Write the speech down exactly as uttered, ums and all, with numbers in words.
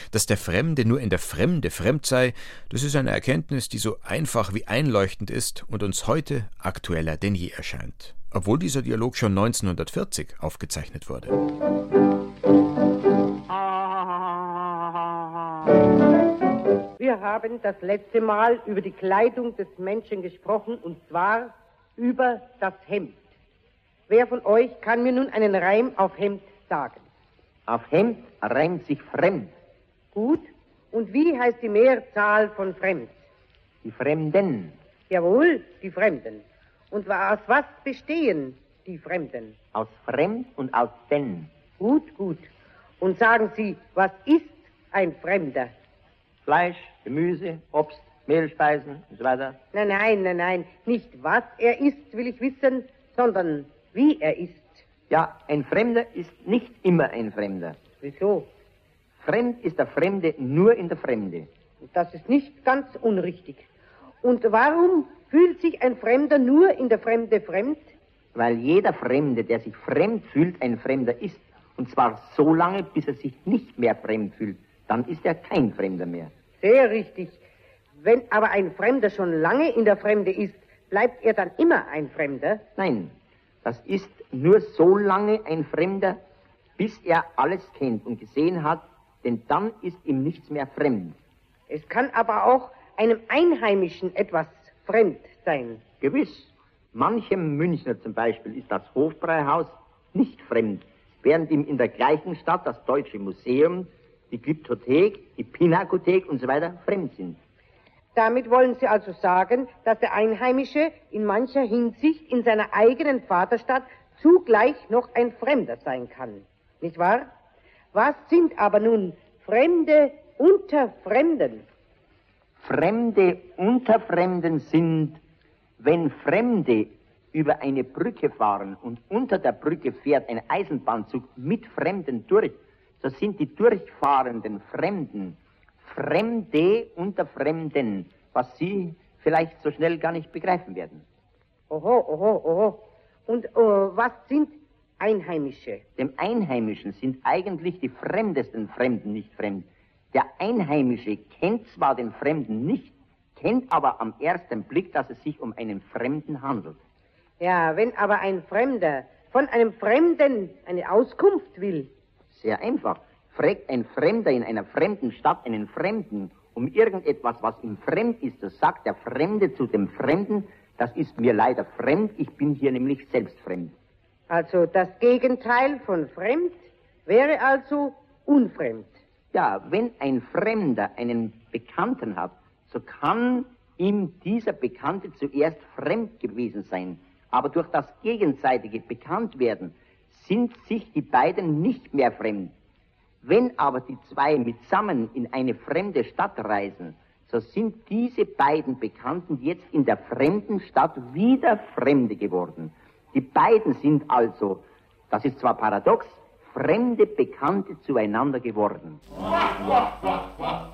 Dass der Fremde nur in der Fremde fremd sei, das ist eine Erkenntnis, die so einfach wie einleuchtend ist und uns heute aktueller denn je erscheint. Obwohl dieser Dialog schon neunzehnhundertvierzig aufgezeichnet wurde. Wir haben das letzte Mal über die Kleidung des Menschen gesprochen, und zwar über das Hemd. Wer von euch kann mir nun einen Reim auf Hemd sagen? Auf Hemd reimt sich fremd. Gut. Und wie heißt die Mehrzahl von fremd? Die Fremden. Jawohl, die Fremden. Und aus was bestehen die Fremden? Aus fremd und aus denn. Gut, gut. Und sagen Sie, was ist ein Fremder? Fleisch, Gemüse, Obst, Mehlspeisen und so weiter. Nein, nein, nein, nein. Nicht was er ist, will ich wissen, sondern wie er ist. Ja, ein Fremder ist nicht immer ein Fremder. Wieso? Fremd ist der Fremde nur in der Fremde. Das ist nicht ganz unrichtig. Und warum fühlt sich ein Fremder nur in der Fremde fremd? Weil jeder Fremde, der sich fremd fühlt, ein Fremder ist. Und zwar so lange, bis er sich nicht mehr fremd fühlt. Dann ist er kein Fremder mehr. Sehr richtig. Wenn aber ein Fremder schon lange in der Fremde ist, bleibt er dann immer ein Fremder? Nein, das ist nur so lange ein Fremder, bis er alles kennt und gesehen hat, denn dann ist ihm nichts mehr fremd. Es kann aber auch einem Einheimischen etwas fremd sein. Gewiss. Manchem Münchner zum Beispiel ist das Hofbräuhaus nicht fremd, während ihm in der gleichen Stadt das Deutsche Museum, die Glyptothek, die Pinakothek und so weiter fremd sind. Damit wollen Sie also sagen, dass der Einheimische in mancher Hinsicht in seiner eigenen Vaterstadt zugleich noch ein Fremder sein kann. Nicht wahr? Was sind aber nun Fremde unter Fremden? Fremde unter Fremden sind, wenn Fremde über eine Brücke fahren und unter der Brücke fährt ein Eisenbahnzug mit Fremden durch, so sind die durchfahrenden Fremden Fremde unter Fremden, was Sie vielleicht so schnell gar nicht begreifen werden. Oho, oho, oho. Und uh, was sind Einheimische? Dem Einheimischen sind eigentlich die fremdesten Fremden nicht fremd. Der Einheimische kennt zwar den Fremden nicht, kennt aber am ersten Blick, dass es sich um einen Fremden handelt. Ja, wenn aber ein Fremder von einem Fremden eine Auskunft will. Sehr einfach. Fragt ein Fremder in einer fremden Stadt einen Fremden um irgendetwas, was ihm fremd ist, so sagt der Fremde zu dem Fremden, das ist mir leider fremd, ich bin hier nämlich selbst fremd. Also das Gegenteil von fremd wäre also unfremd. Ja, wenn ein Fremder einen Bekannten hat, so kann ihm dieser Bekannte zuerst fremd gewesen sein. Aber durch das gegenseitige Bekanntwerden sind sich die beiden nicht mehr fremd. Wenn aber die zwei mitsammen in eine fremde Stadt reisen, so sind diese beiden Bekannten jetzt in der fremden Stadt wieder Fremde geworden. Die beiden sind also, das ist zwar paradox, fremde Bekannte zueinander geworden.